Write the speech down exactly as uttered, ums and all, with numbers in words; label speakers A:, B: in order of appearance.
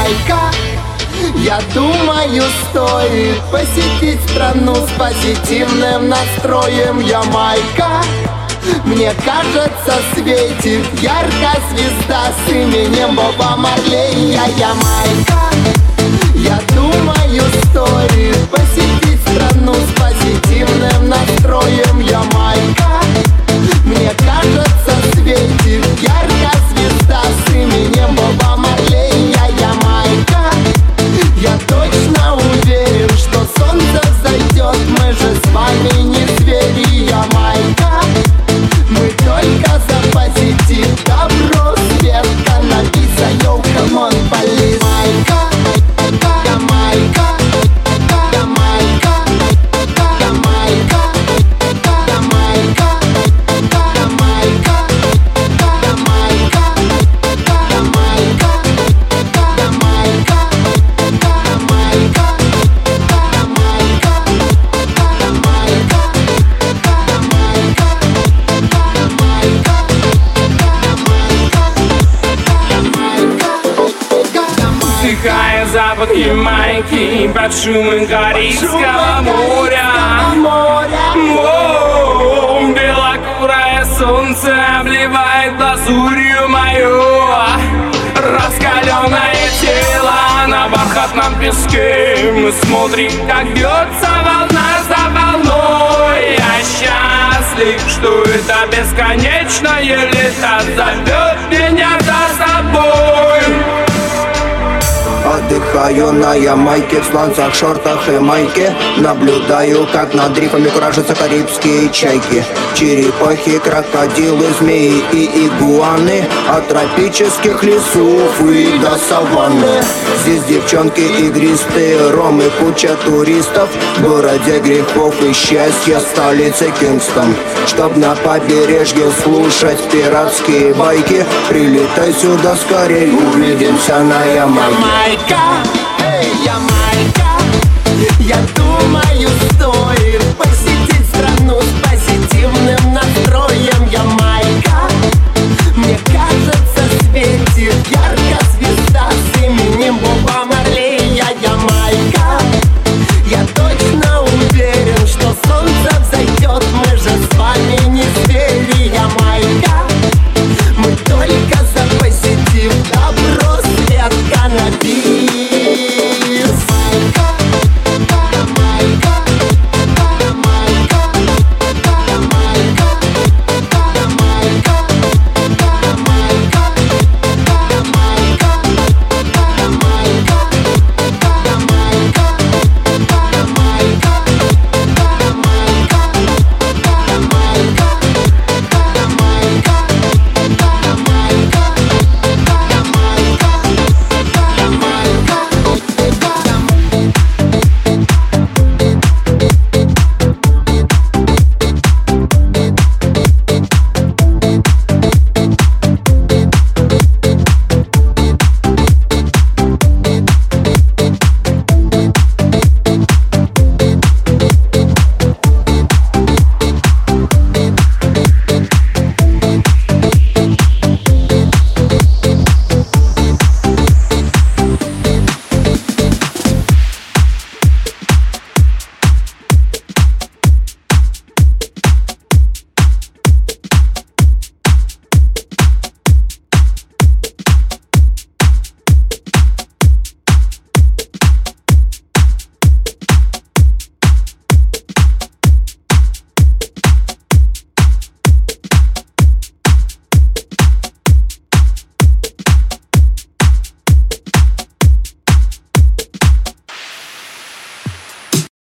A: Ямайка. Я думаю, стоит посетить страну с позитивным настроем. Ямайка, мне кажется, светит яркая звезда с именем Боба Марлей. Я Ямайка. Я думаю, стоит посетить страну с позитивным настроем. Ямайка, мне кажется, светит яркая звезда с именем Боба Марлей. Я Ямайка. Я точно уверен, что солнце взойдет. Мы же с вами не звери. Ямайка, мы только за позитив, добро, свет, каннабиса, йоу, камон, полис. Ямайка, Ямайка, Ямайка, Ямайка, Ямайка, Ямайка, Ямайка, Ямайка, Ямайка, Ямайка,
B: Вдыхая запах Ямайки под шумом Карибского моря. О, белокурое солнце обливает лазурью мою раскаленное тело на бархатном песке. Мы смотрим, как бьется волна за волной. Я счастлив, что это бесконечное лето зовет меня за собой.
C: Отдыхаю на Ямайке в сланцах, шортах и майке. Наблюдаю, как над рифами куражатся карибские чайки. Черепахи, крокодилы, змеи и игуаны. От тропических лесов и до саванны. Здесь девчонки игристые, ром и куча туристов. В городе грехов и счастья, столице Кингстон. Чтоб на побережье слушать пиратские байки, прилетай сюда скорей, увидимся на Ямайке.
A: Ямайка, эй, Ямайка. Я думаю,